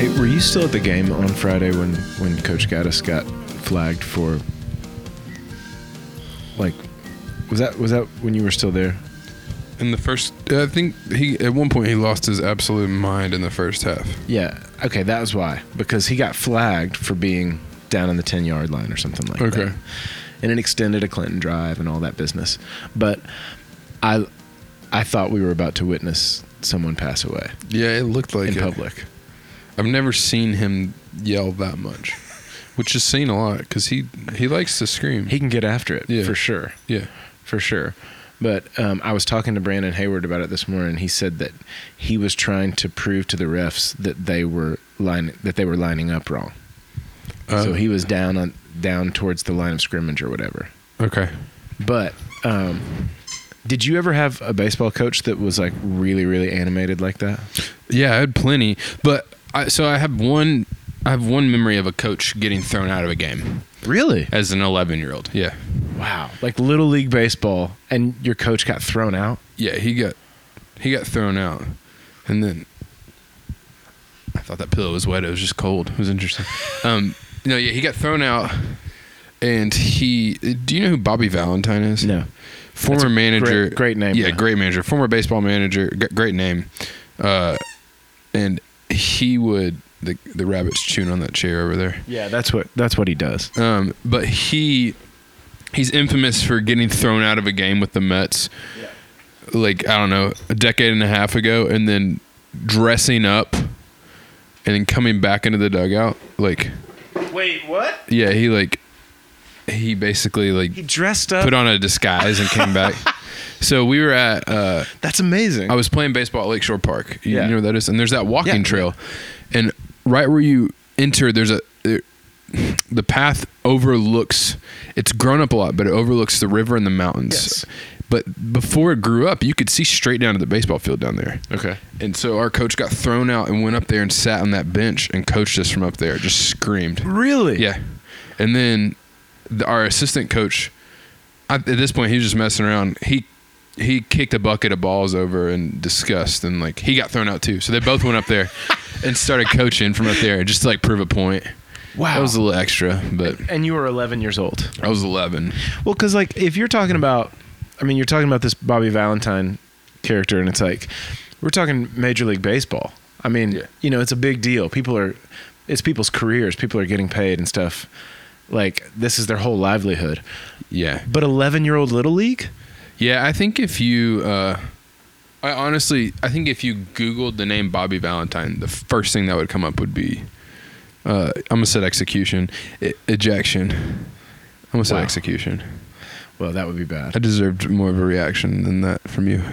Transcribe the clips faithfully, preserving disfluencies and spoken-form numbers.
Hey, were you still at the game on Friday when, when Coach Gaddis got flagged for, like, was that was that when you were still there? In the first, I think he at one point he lost his absolute mind in the first half. Yeah. Okay, that was why. Because he got flagged for being down on the ten-yard line or something like Okay. that. And it extended a Clinton drive and all that business. But I I thought we were about to witness someone pass away Yeah, it looked like in it. public. I've never seen him yell that much, which is seen a lot because he he likes to scream. He can get after it, Yeah. for sure. yeah. For sure. But um, I was talking to Brandon Hayward about it this morning. He said that he was trying to prove to the refs that they were line that they were lining up wrong. Uh, so he was down on down towards the line of scrimmage or whatever. Okay. But um, did you ever have a baseball coach that was like really really animated like that? Yeah, I had plenty, but I, so I have one. I have one memory of a coach getting thrown out of a game Really? as an eleven-year-old. Yeah. Wow. Like little league baseball, and your coach got thrown out? Yeah, he got he got thrown out, and then I thought that pillow was wet. It was just cold. It was interesting. Um, no, yeah, he got thrown out, and he. Do you know who Bobby Valentine is? No. Former That's a manager. Great, great name. Yeah, though. great manager. Former baseball manager. G- great name. Uh, and he would the the rabbit's chewing on that chair over there. Yeah, that's what that's what he does. Um, but he he's infamous for getting thrown out of a game with the Mets. Yeah. Like, I don't know, a decade and a half ago, and then dressing up and then coming back into the dugout. Like, Wait, what? yeah, he like he basically like He dressed up. put on a disguise and came back. So we were at uh That's amazing. I was playing baseball at Lakeshore Park. You, Yeah. you know what that is? And there's that walking Yeah. trail. And right where you enter, there's a there, the path overlooks, it's grown up a lot, but it overlooks the river and the mountains. Yes. But before it grew up, you could see straight down to the baseball field down there. Okay. And so our coach got thrown out and went up there and sat on that bench and coached us from up there. Just screamed. Really? Yeah. And then the, our assistant coach, I, at this point, he was just messing around. He he kicked a bucket of balls over in disgust, and like he got thrown out too. So they both went up there and started coaching from up there just to like prove a point. Wow. That was a little extra, but And you were eleven years old. I was eleven. Well, because like if you're talking about, I mean, you're talking about this Bobby Valentine character, and it's like we're talking Major League Baseball. I mean, Yeah. you know, it's a big deal. People are, it's people's careers. People are getting paid and stuff. Like this is their whole livelihood. Yeah. But eleven-year-old little league. Yeah, I think if you, uh, I honestly, I think if you Googled the name Bobby Valentine, the first thing that would come up would be, uh, I'm gonna say execution, e- ejection. I'm gonna say Wow. execution. Well, that would be bad. I deserved more of a reaction than that from you.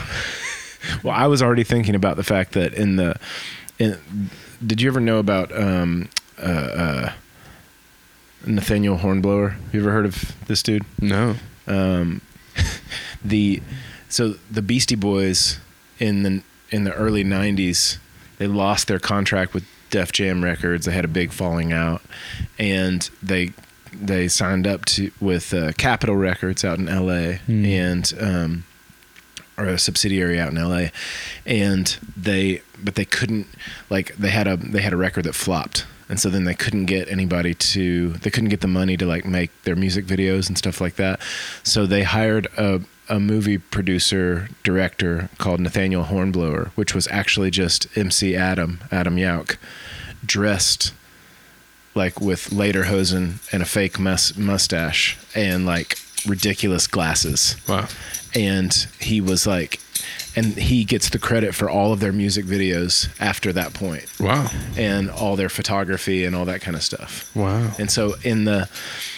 Well, I was already thinking about the fact that in the, in, did you ever know about um, uh, uh, Nathaniel Hornblower? You ever heard of this dude? No. Um, the so the Beastie Boys in the in the early nineties, they lost their contract with Def Jam Records. They had a big falling out, and they they signed up to with uh, Capitol Records out in L A Hmm. and um, or a subsidiary out in L A, and they but they couldn't like they had a they had a record that flopped. And so then they couldn't get anybody to, they couldn't get the money to like make their music videos and stuff like that. So they hired a, a movie producer director called Nathaniel Hornblower, which was actually just M C Adam, Adam Yauch, dressed like with lederhosen and a fake mus- mustache and like ridiculous glasses. Wow. And he was like, and he gets the credit for all of their music videos after that point. Wow. And all their photography and all that kind of stuff. Wow. And so in the,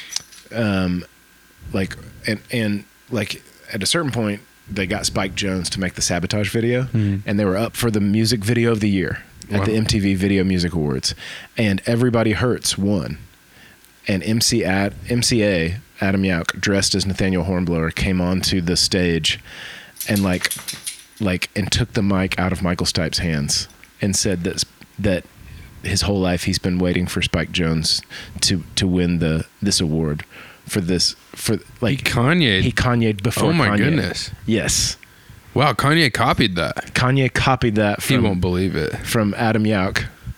um, like, and, and like at a certain point, they got Spike Jonze to make the Sabotage video, Mhm. and they were up for the music video of the year at Wow. the M T V Video Music Awards, and Everybody Hurts won. And M C Ad, M C A Adam Yauch, dressed as Nathaniel Hornblower, came onto the stage, and like, like, and took the mic out of Michael Stipe's hands, and said that that his whole life he's been waiting for Spike Jonze to to win the this award for this for like He Kanye. he Kanye'd before. Oh my Kanye. goodness. Yes, Wow. Kanye copied that. Kanye copied that He from won't believe it. from Adam Yauch,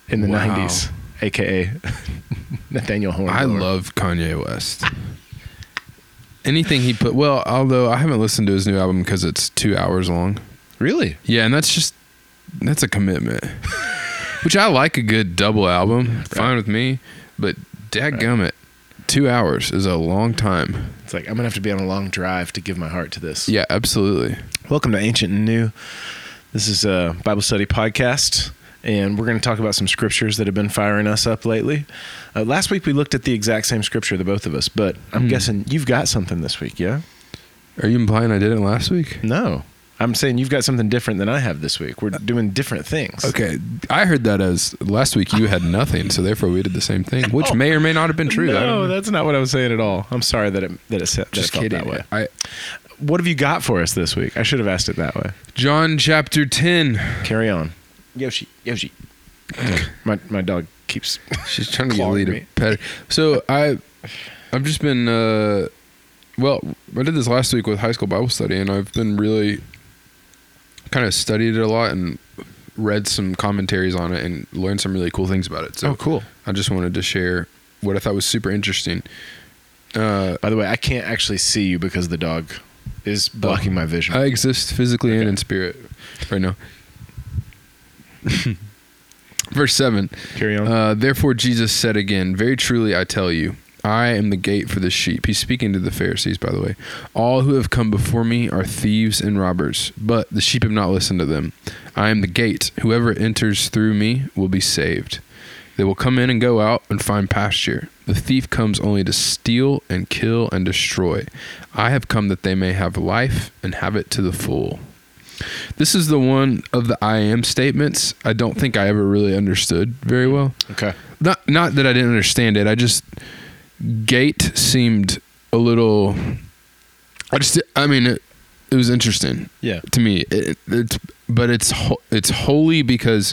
in the Wow. nineties, aka Nathaniel Hornblower. I love Kanye West. Anything he put, well, although I haven't listened to his new album because it's two hours long. Really? Yeah, and that's just, that's a commitment. Which I like a good double album. Fine with me. But dadgummit, two hours is a long time. It's like, I'm going to have to be on a long drive to give my heart to this. Yeah, absolutely. Welcome to Ancient and New. This is a Bible study podcast, and we're going to talk about some scriptures that have been firing us up lately. Uh, last week we looked at the exact same scripture, the both of us, but I'm Hmm. guessing you've got something this week, yeah? Are you implying I did it last week? No. I'm saying you've got something different than I have this week. We're doing different things. Okay, I heard that as last week you had nothing, so therefore we did the same thing, which No. may or may not have been true. I don't No, know. that's not what I was saying at all. I'm sorry that it that it, set, that it Just felt kidding. that way. I, What have you got for us this week? I should have asked it that way. John chapter ten. Carry on. Yoshi, Yoshi. my my dog keeps. She's trying to get clawing Lee to me. pet her. So I, I've just been, uh, well, I did this last week with high school Bible study, and I've been really kind of studied it a lot and read some commentaries on it and learned some really cool things about it. So Oh, cool. I just wanted to share what I thought was super interesting. Uh, By the way, I can't actually see you because the dog is blocking my vision. I exist physically and Okay. in spirit right now. Verse seven. Carry on. Uh, Therefore Jesus said again, very truly I tell you, I am the gate for the sheep. He's speaking to the Pharisees, by the way. All who have come before me are thieves and robbers, but the sheep have not listened to them. I am the gate. Whoever enters through me will be saved. They will come in and go out and find pasture. The thief comes only to steal and kill and destroy. I have come that they may have life and have it to the full. This is the one of the I am statements I don't think I ever really understood very well. okay. Not not that I didn't understand it. I just gate seemed a little. I just. I mean, it, it was interesting Yeah. to me. It, it's but it's ho- it's holy because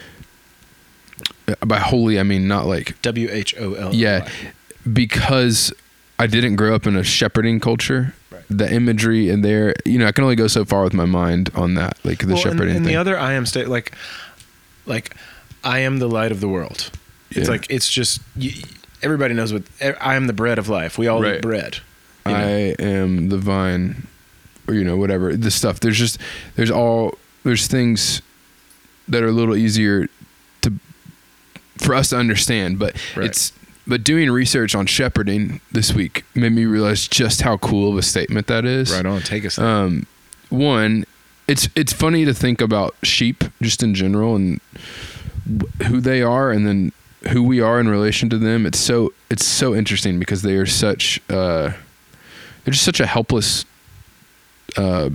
by holy I mean not like W H O L. yeah, because I didn't grow up in a shepherding culture. Right. The imagery in there, you know, I can only go so far with my mind on that, like the Well, shepherding and, and thing. the other I am state like, like, I am the light of the world. It's Yeah. like it's just you, everybody knows what I am. The bread of life. We all Right. eat bread. you know? I am the vine, or you know, whatever the stuff. There's just there's all there's things that are a little easier to for us to understand, but Right. it's but doing research on shepherding this week made me realize just how cool of a statement that is. Right on. Take us. there. Um, one, it's it's funny to think about sheep just in general and wh- who they are, and then who we are in relation to them. It's so it's so interesting because they are such uh, they're just such a helpless. Uh,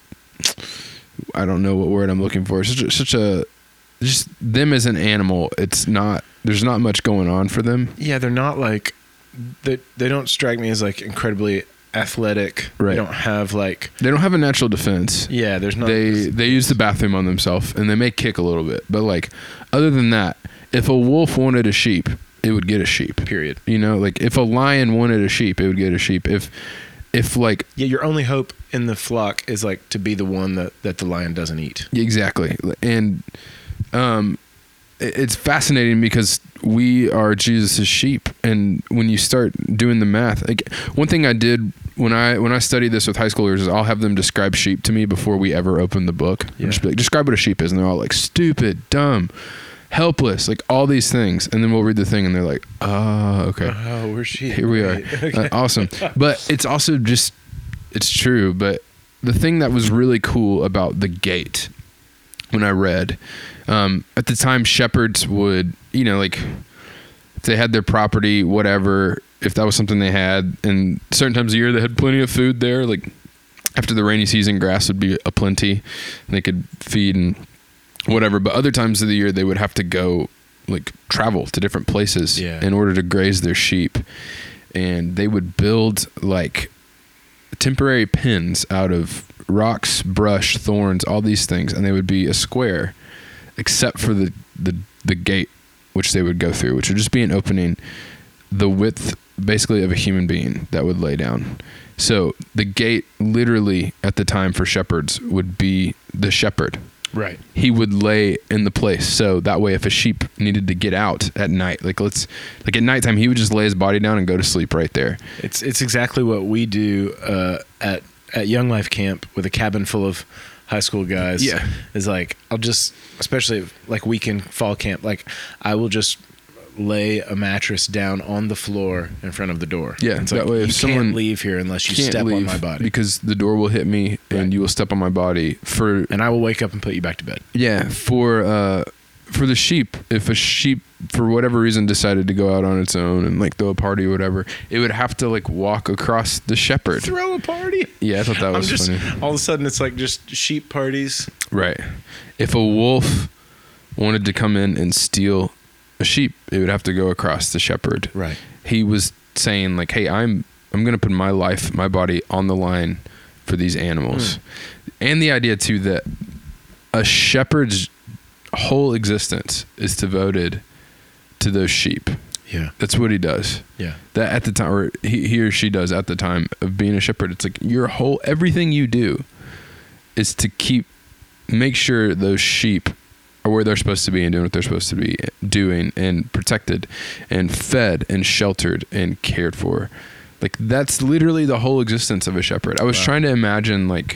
I don't know what word I'm looking for. Such a, such a just them as an animal. It's not. There's not much going on for them. Yeah, they're not like they. They don't strike me as like incredibly athletic. Right. They don't have like. They don't have a natural defense. Yeah, there's not. they they use the bathroom on themselves, and they may kick a little bit, but like other than that, if a wolf wanted a sheep, it would get a sheep. period. You know, like if a lion wanted a sheep, it would get a sheep. If if like Yeah, your only hope in the flock is like to be the one that that the lion doesn't eat. exactly, and um, it- it's fascinating because we are Jesus' sheep, and when you start doing the math, like one thing I did when I when I studied this with high schoolers is I'll have them describe sheep to me before we ever open the book. Yeah. I'll just be like, describe what a sheep is, and they're all like stupid, dumb, helpless, like all these things, and then we'll read the thing, and they're like, oh, okay. Oh, we're sheep. Here we are. Right. Okay. Uh, awesome. But it's also just, it's true. But the thing that was really cool about the gate when I read, um, at the time, shepherds would, you know, like if they had their property, whatever, if that was something they had, and certain times of year they had plenty of food there, like after the rainy season, grass would be a plenty, and they could feed and whatever. But other times of the year, they would have to go like travel to different places Yeah. in order to graze their sheep, and they would build like temporary pens out of rocks, brush, thorns, all these things, and they would be a square except for the the, the gate which they would go through, which would just be an opening the width basically of a human being that would lay down. So the gate literally at the time for shepherds would be the shepherd. Right. he would lay in the place. So that way, if a sheep needed to get out at night, like let's like at nighttime, he would just lay his body down and go to sleep right there. It's it's exactly what we do uh, at at Young Life Camp with a cabin full of high school guys. Yeah. Is like I'll just, especially like weekend fall camp, like I will just lay a mattress down on the floor in front of the door. Yeah, it's that like, way if you someone can't leave here unless you Can't step on leave my body, because the door will hit me and Right. you will step on my body for and I will wake up and put you back to bed. yeah for uh for the sheep. If a sheep for whatever reason decided to go out on its own and like throw a party or whatever, it would have to like walk across the shepherd. Throw a party. Yeah, I thought that I'm was just funny. all of a sudden it's like just sheep parties. Right. If a wolf wanted to come in and steal a sheep, it would have to go across the shepherd. Right. He was saying like, hey, I'm I'm going to put my life, my body on the line for these animals. Mm. And the idea too that a shepherd's whole existence is devoted to those sheep. Yeah. That's what he does. Yeah. That at the time, or he, he or she does at the time of being a shepherd, it's like your whole, everything you do is to keep, make sure those sheep are where they're supposed to be and doing what they're supposed to be doing and protected and fed and sheltered and cared for. Like that's literally the whole existence of a shepherd. I was Wow. trying to imagine like,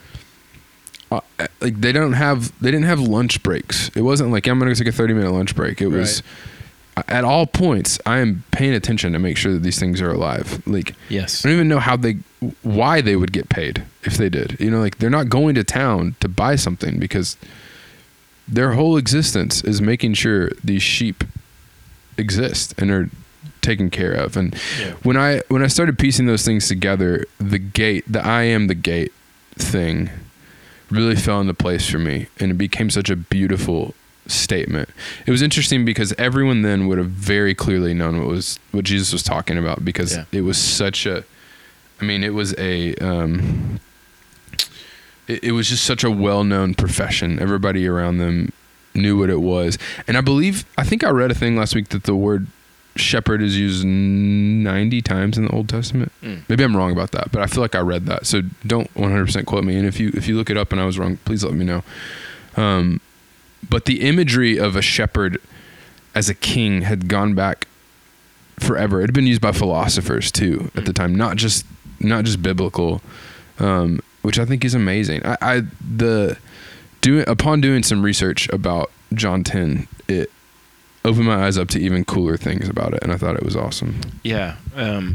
uh, like they don't have, they didn't have lunch breaks. It wasn't like, I'm going to take a thirty minute lunch break. It was at all points, I am paying attention to make sure that these things are alive. Like, Yes. I don't even know how they, why they would get paid if they did. You know, like they're not going to town to buy something because their whole existence is making sure these sheep exist and are taken care of. And Yeah. when I when I started piecing those things together, the gate, the I am the gate thing really fell into place for me, and it became such a beautiful statement. It was interesting because everyone then would have very clearly known what was what Jesus was talking about, because Yeah. it was such a I mean it was a um it, it was just such a well-known profession. Everybody around them knew what it was. And I believe I think I read a thing last week that the word shepherd is used ninety times in the Old Testament. Mm. Maybe I'm wrong about that, but I feel like I read that. So don't one hundred percent quote me. And if you if you look it up and I was wrong, please let me know. Um But the imagery of a shepherd as a king had gone back forever. It had been used by philosophers too at the time, not just not just biblical, um, which I think is amazing. I, I the doing upon doing some research about John ten, it opened my eyes up to even cooler things about it, and I thought it was awesome. Yeah. Um,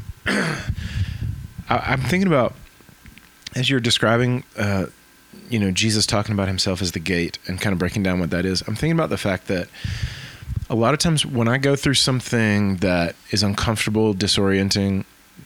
I, I'm thinking about, as you're describing, uh, you know, Jesus talking about himself as the gate and kind of breaking down what that is. I'm thinking about the fact that a lot of times when I go through something that is uncomfortable, disorienting,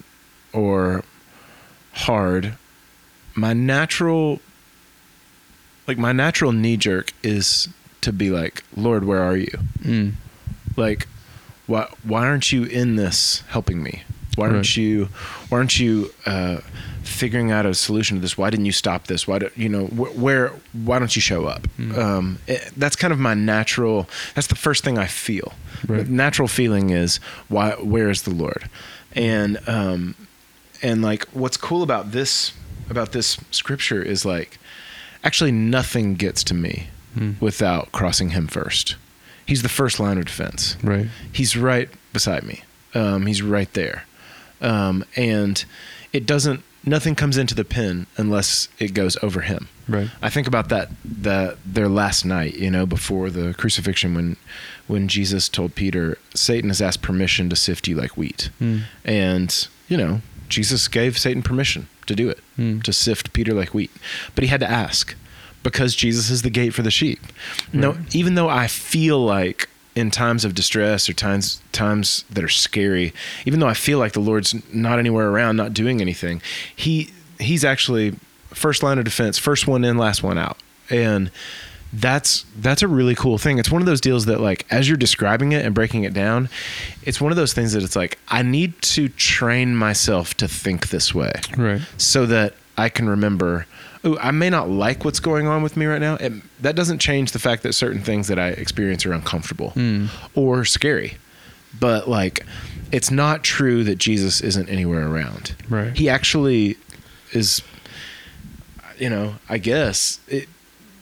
or hard, my natural, like my natural knee jerk is to be like, Lord, where are you? Mm. Like, why why aren't you in this helping me? Why aren't Right. you why aren't you uh, figuring out a solution to this? Why didn't you stop this? Why do you know wh- where? Why don't you show up? Mm. Um, it, that's kind of my natural. That's the first thing I feel. Right. The natural feeling is why? Where is the Lord? And um, and like what's cool about this about this scripture is like actually nothing gets to me Mm. without crossing him first. He's the first line of defense. Right. He's right beside me. Um, he's right there. Um, and it doesn't, nothing comes into the pen unless it goes over him. Right. I think about that, that their last night, you know, before the crucifixion, when, when Jesus told Peter, Satan has asked permission to sift you like wheat. Mm. And, you know, Jesus gave Satan permission to do it, Mm. to sift Peter like wheat. But he had to ask, because Jesus is the gate for the sheep. No, Right. even though I feel like in times of distress or times times that are scary, even though I feel like the Lord's not anywhere around, not doing anything, he he's actually first line of defense, first one in, last one out. And that's that's a really cool thing. It's one of those deals that, like, as you're describing it and breaking it down, it's one of those things that it's like, I need to train myself to think this way Right. so that I can remember, oh, I may not like what's going on with me right now. It, that doesn't change the fact that certain things that I experience are uncomfortable Mm. or scary. But, like, it's not true that Jesus isn't anywhere around. Right. He actually is, you know, I guess, it,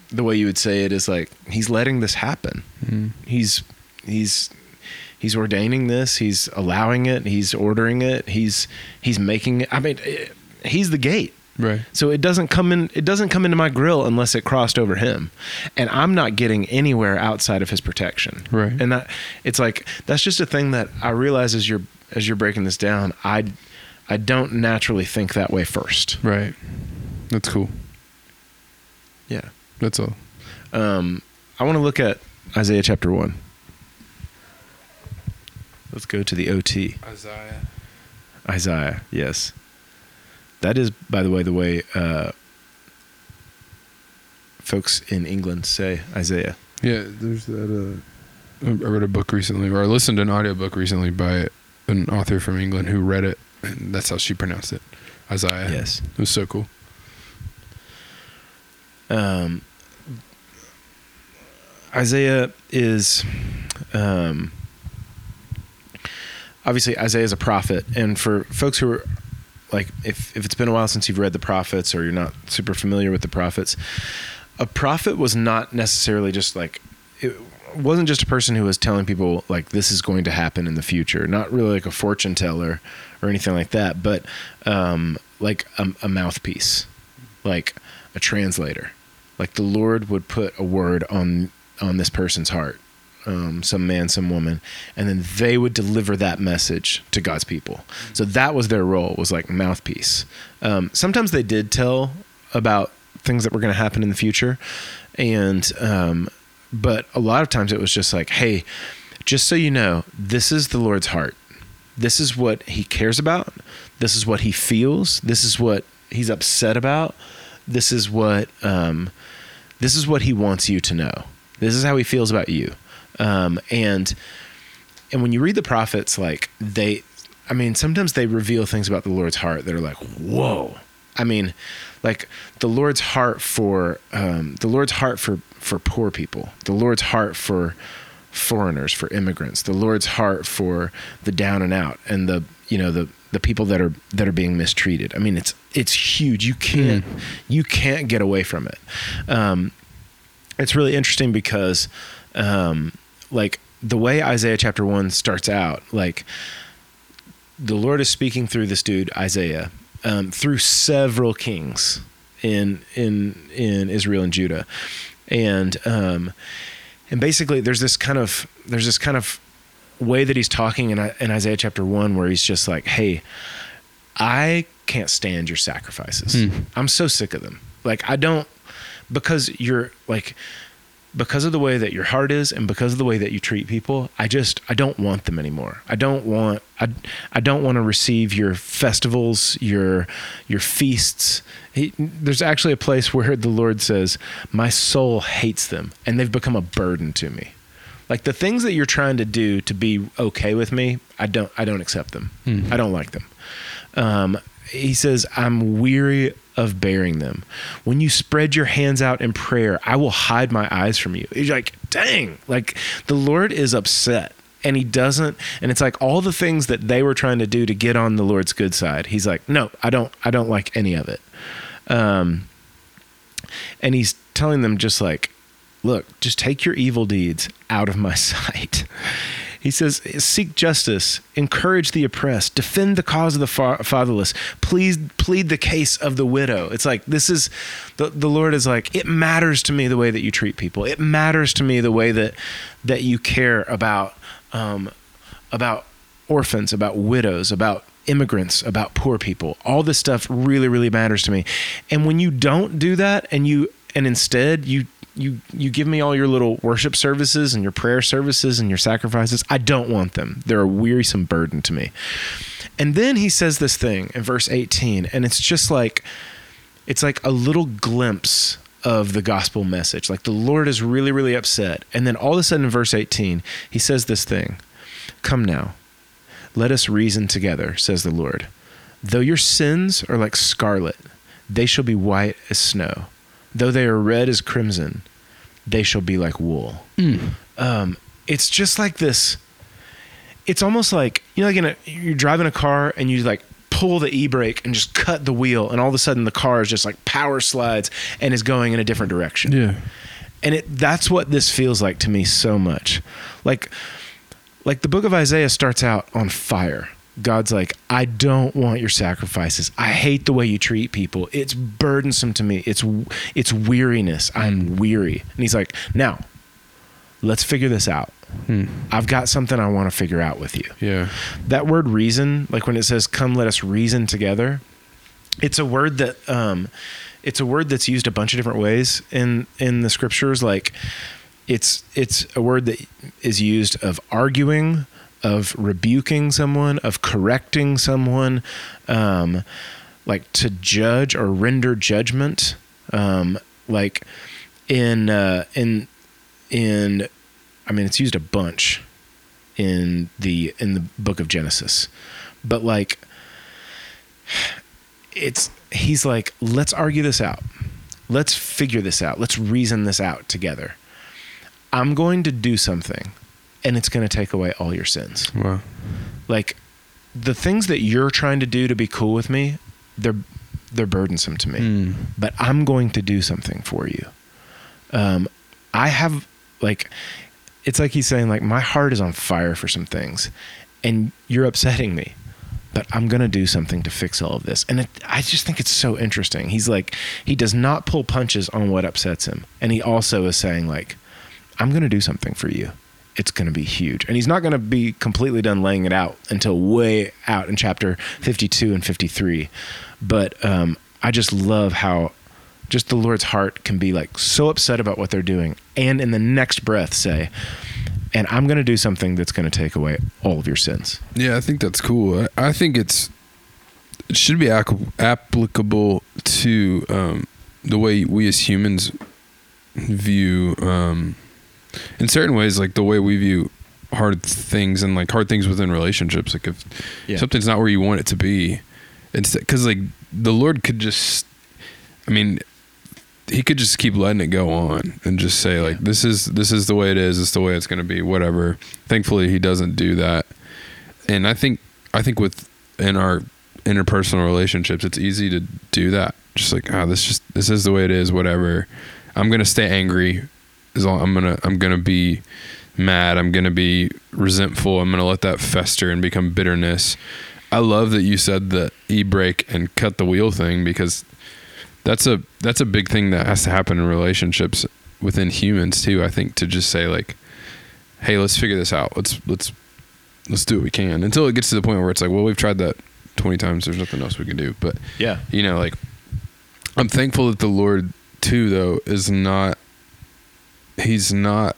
the way you would say it is like he's letting this happen. Mm. He's he's he's ordaining this. He's allowing it. He's ordering it. He's he's making it. I mean, it, he's the gate. Right. So it doesn't come in. It doesn't come into my grill unless it crossed over him, and I'm not getting anywhere outside of his protection. Right. And that it's like that's just a thing that I realize as you're as you're breaking this down. I I don't naturally think that way first. Right. That's cool. Yeah. That's all. Um, I want to look at Isaiah chapter one. Let's go to the O T. Isaiah. Isaiah, yes. That is, by the way, the way uh, folks in England say Isaiah. Yeah, there's that. Uh, I read a book recently, or I listened to an audiobook recently by an author from England who read it, and that's how she pronounced it. Isaiah. Yes. It was so cool. Um, Isaiah is, um, obviously Isaiah is a prophet, and for folks who are like, if, if it's been a while since you've read the prophets or you're not super familiar with the prophets, a prophet was not necessarily just like, it wasn't just a person who was telling people like this is going to happen in the future, not really like a fortune teller or anything like that, but um, like a, a mouthpiece, like a translator. Like the Lord would put a word on on this person's heart, um, some man, some woman, and then they would deliver that message to God's people. So that was their role, was like mouthpiece. Um, sometimes they did tell about things that were going to happen in the future, and um, but a lot of times it was just like, hey, just so you know, this is the Lord's heart. This is what he cares about. This is what he feels. This is what he's upset about. This is what um, this is what he wants you to know. This is how he feels about you. Um, and and when you read the prophets, like they, I mean, sometimes they reveal things about the Lord's heart that are like, whoa. I mean, like the Lord's heart for um, the Lord's heart for for poor people, the Lord's heart for foreigners, for immigrants, the Lord's heart for the down and out, and the you know the the people that are that are being mistreated. I mean, it's it's huge. You can't mm. you can't get away from it. Um, it's really interesting because, um, like the way Isaiah chapter one starts out, like the Lord is speaking through this dude Isaiah, um, through several kings in in in Israel and Judah, and um, and basically there's this kind of there's this kind of way that he's talking in, in Isaiah chapter one where he's just like, hey, I can't stand your sacrifices. Mm. I'm so sick of them. Like I don't, because you're like, because of the way that your heart is and because of the way that you treat people, I just, I don't want them anymore. I don't want, I, I don't want to receive your festivals, your, your feasts. He, there's actually a place where the Lord says, my soul hates them and they've become a burden to me. Like the things that you're trying to do to be okay with me, I don't, I don't accept them. Mm. I don't like them. Um, he says, I'm weary of bearing them. When you spread your hands out in prayer, I will hide my eyes from you. You're like, dang, like the Lord is upset and he doesn't. And it's like all the things that they were trying to do to get on the Lord's good side. He's like, no, I don't, I don't like any of it. Um, and he's telling them just like, look, just take your evil deeds out of my sight. He says, seek justice, encourage the oppressed, defend the cause of the fa- fatherless, please plead the case of the widow. It's like, this is, the, the Lord is like, it matters to me the way that you treat people. It matters to me the way that, that you care about, um, about orphans, about widows, about immigrants, about poor people. All this stuff really, really matters to me. And when you don't do that and you, and instead you, You you give me all your little worship services and your prayer services and your sacrifices, I don't want them. They're a wearisome burden to me. And then he says this thing in verse eighteen, and it's just like, it's like a little glimpse of the gospel message. Like the Lord is really, really upset. And then all of a sudden in verse eighteen, he says this thing, come now, let us reason together, says the Lord. Though your sins are like scarlet, they shall be white as snow. Though they are red as crimson, they shall be like wool. Mm. Um, it's just like this. It's almost like, you know, like in a, you're driving a car and you like pull the e-brake and just cut the wheel, and all of a sudden the car is just like power slides and is going in a different direction. Yeah. And it that's what this feels like to me so much. Like like the book of Isaiah starts out on fire. God's like, I don't want your sacrifices. I hate the way you treat people. It's burdensome to me. It's it's weariness. I'm weary. And he's like, now, let's figure this out. Hmm. I've got something I want to figure out with you. Yeah. That word reason, like when it says, come, let us reason together, it's a word that, um, it's a word that's used a bunch of different ways in, in the scriptures. Like it's, it's a word that is used of arguing, of rebuking someone, of correcting someone, um, like to judge or render judgment. Um, like in, uh, in, in, I mean, it's used a bunch in the, in the book of Genesis, but like, it's, he's like, let's argue this out. Let's figure this out. Let's reason this out together. I'm going to do something, and it's going to take away all your sins. Wow. Like the things that you're trying to do to be cool with me, they're, they're burdensome to me, mm. but I'm going to do something for you. Um, I have like, it's like he's saying like, my heart is on fire for some things and you're upsetting me, but I'm going to do something to fix all of this. And it, I just think it's so interesting. He's like, he does not pull punches on what upsets him. And he also is saying like, I'm going to do something for you. It's going to be huge. And he's not going to be completely done laying it out until way out in chapter fifty-two and fifty-three. But um, I just love how just the Lord's heart can be like so upset about what they're doing. And in the next breath say, and I'm going to do something that's going to take away all of your sins. Yeah, I think that's cool. I, I think it's, it should be ac- applicable to um, the way we as humans view, um, in certain ways, like the way we view hard things and like hard things within relationships. Like if yeah. something's not where you want it to be, it's because like the Lord could just, I mean, he could just keep letting it go on and just say like, yeah. this is, this is the way it is. It's the way it's going to be, whatever. Thankfully he doesn't do that. And I think, I think with, in our interpersonal relationships, it's easy to do that. Just like, ah, oh, this just, this is the way it is, whatever. I'm going to stay angry. As long, I'm going to, I'm going to be mad. I'm going to be resentful. I'm going to let that fester and become bitterness. I love that you said the e-brake and cut the wheel thing, because that's a, that's a big thing that has to happen in relationships within humans too. I think to just say like, hey, let's figure this out. Let's, let's, let's do what we can, until it gets to the point where it's like, well, we've tried that twenty times. There's nothing else we can do. But yeah, you know, like I'm thankful that the Lord too, though, is not, he's not,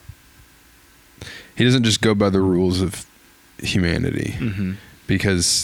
he doesn't just go by the rules of humanity, mm-hmm. because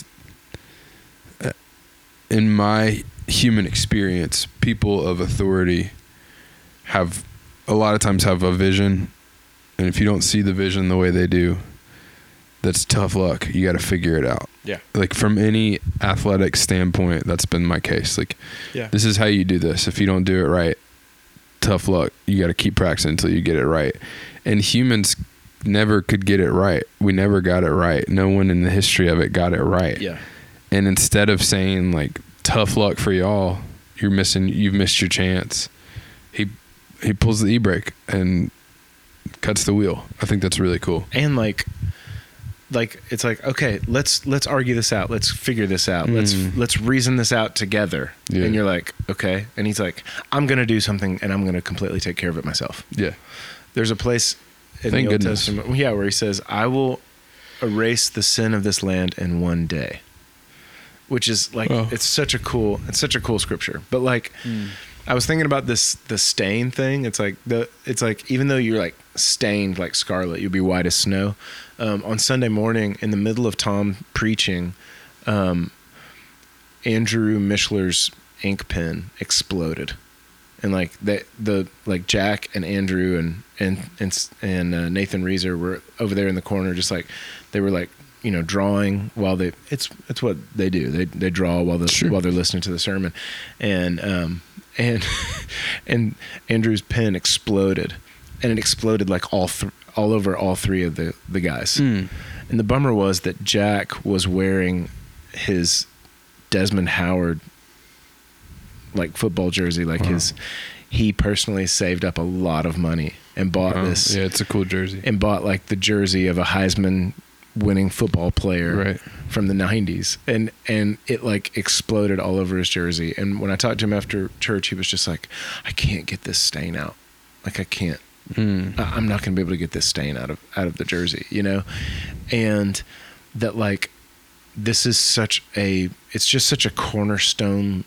in my human experience, people of authority have a lot of times have a vision. And if you don't see the vision the way they do, that's tough luck. You got to figure it out. Yeah. Like from any athletic standpoint, that's been my case. Like, yeah. this is how you do this. If you don't do it right, tough luck. You got to keep practicing until you get it right. And humans never could get it right. We never got it right. No one in the history of it got it right. Yeah. And instead of saying like, tough luck for y'all, you're missing, you've missed your chance, he he pulls the e-brake and cuts the wheel. I think that's really cool. And like like it's like, okay, let's let's argue this out. Let's figure this out. Mm. Let's let's reason this out together. Yeah. And you're like, okay. And he's like, I'm going to do something and I'm going to completely take care of it myself. Yeah. There's a place in Thank the Old goodness. Testament, yeah, where he says, I will erase the sin of this land in one day. Which is like, oh. it's such a cool, it's such a cool scripture. But like, mm. I was thinking about this, the stain thing. It's like the, it's like, even though you're like stained like scarlet, you'll be white as snow. Um, on Sunday morning, in the middle of Tom preaching, um, Andrew Mishler's ink pen exploded. And like the, the, like Jack and Andrew and, and, and, and uh, Nathan Reeser were over there in the corner, just like, they were like, you know, drawing while they, it's, it's what they do. They, they draw while the, sure. while they're listening to the sermon. And, um, and, and Andrew's pen exploded, and it exploded like all, th- all over all three of the, the guys. Mm. And the bummer was that Jack was wearing his Desmond Howard like football jersey, like Wow. his he personally saved up a lot of money and bought Oh, this yeah, it's a cool jersey. and bought like the jersey of a Heisman winning football player Right. from the nineties, and and it like exploded all over his jersey. And when I talked to him after church, he was just like, I can't get this stain out, like I can't Mm. I- I'm not going to be able to get this stain out of out of the jersey, you know. And that like this is such a it's just such a cornerstone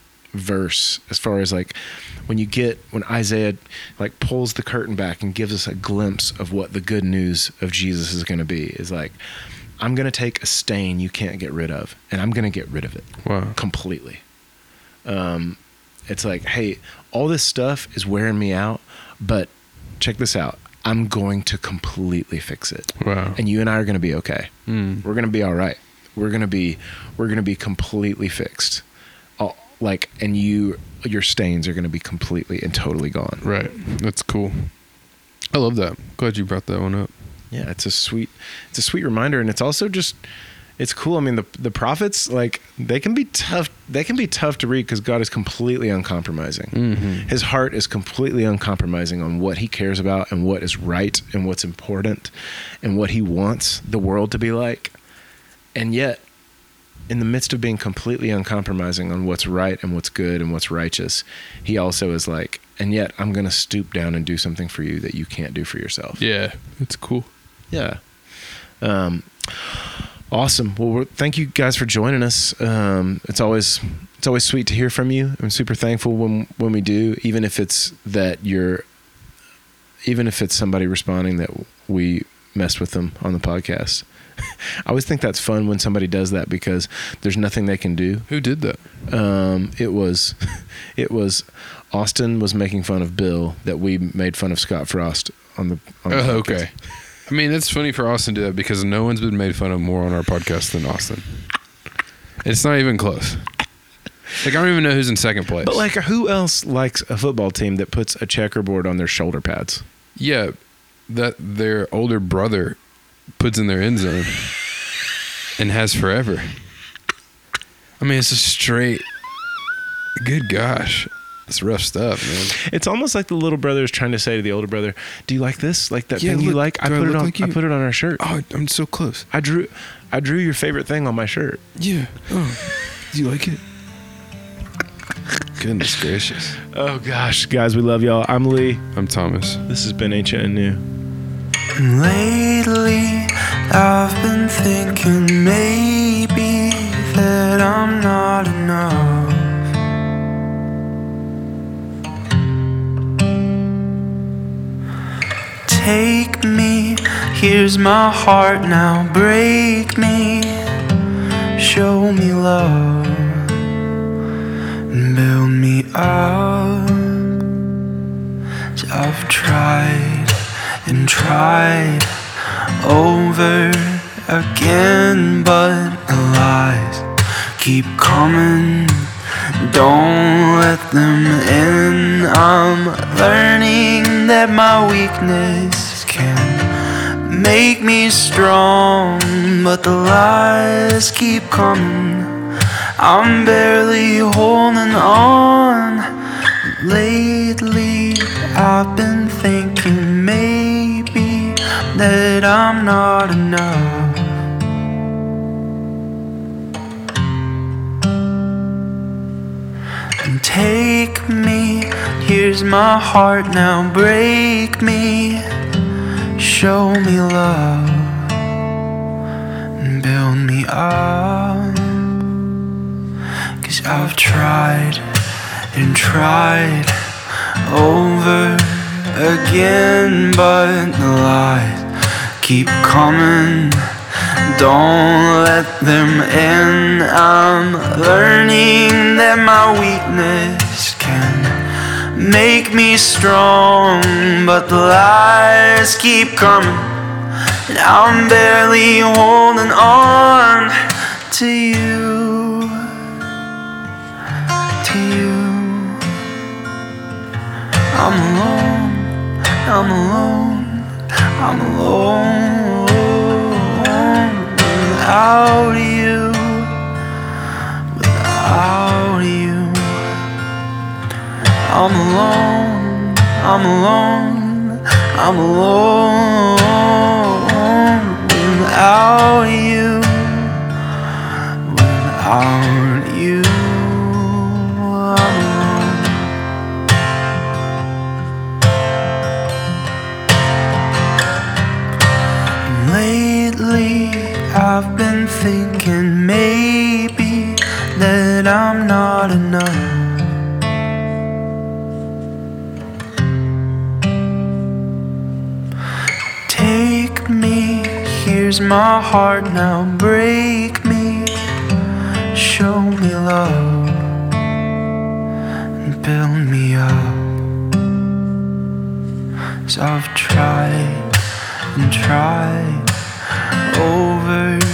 verse as far as like when you get when Isaiah like pulls the curtain back and gives us a glimpse of what the good news of Jesus is going to be, is like, I'm going to take a stain you can't get rid of and I'm going to get rid of it Wow. completely. Um, it's like, hey, all this stuff is wearing me out, but check this out. I'm going to completely fix it. Wow. And you and I are going to be okay. Mm. We're going to be all right. We're going to be, we're going to be completely fixed. All, like, and you, your stains are going to be completely and totally gone. Right. That's cool. I love that. Glad you brought that one up. Yeah. It's a sweet, it's a sweet reminder. And it's also just, it's cool. I mean, the, the prophets, like they can be tough. They can be tough to read because God is completely uncompromising. Mm-hmm. His heart is completely uncompromising on what he cares about and what is right and what's important and what he wants the world to be like. And yet, in the midst of being completely uncompromising on what's right and what's good and what's righteous, he also is like, and yet I'm going to stoop down and do something for you that you can't do for yourself. Yeah. It's cool. Yeah. Um, awesome. Well, we're, thank you guys for joining us. Um, it's always, it's always sweet to hear from you. I'm super thankful when, when we do, even if it's that you're, even if it's somebody responding that we messed with them on the podcast. I always think that's fun when somebody does that because there's nothing they can do. Who did that? Um, it was, it was Austin was making fun of Bill that we made fun of Scott Frost on the, on the Oh, podcast. okay. I mean, it's funny for Austin to do that because no one's been made fun of more on our podcast than Austin. It's not even close. Like, I don't even know who's in second place. But like, who else likes a football team that puts a checkerboard on their shoulder pads? Yeah, that their older brother puts in their end zone and has forever. I mean, it's a straight. Good gosh, it's rough stuff, man. It's almost like the little brother is trying to say to the older brother, "Do you like this? Like that Yeah, thing you look, like? I do I put it look on. like I you?" put it on our shirt. Oh, I'm so close. I drew, I drew your favorite thing on my shirt." Yeah. Oh, do you like it? Goodness gracious. Oh gosh, guys, we love y'all. I'm Lee. I'm Thomas. This has been Ancient and New. Lately, I've been thinking maybe that I'm not enough. Take me, here's my heart now, break me, show me love, and build me up. So I've tried and tried over again, but the lies keep coming. Don't let them in. I'm learning that my weakness can make me strong, but the lies keep coming. I'm barely holding on. Lately, I've been thinking maybe that I'm not enough. And take me, here's my heart now, break me, show me love, and build me up. 'Cause I've tried and tried over again, but the lies keep coming. Don't let them in. I'm learning that my weakness can make me strong, but the lies keep coming, and I'm barely holding on to you, to you. I'm alone, I'm alone, I'm alone without you, without thinking maybe that I'm not enough. Take me, here's my heart now, break me, show me love, and build me up. 'Cause I've tried and tried over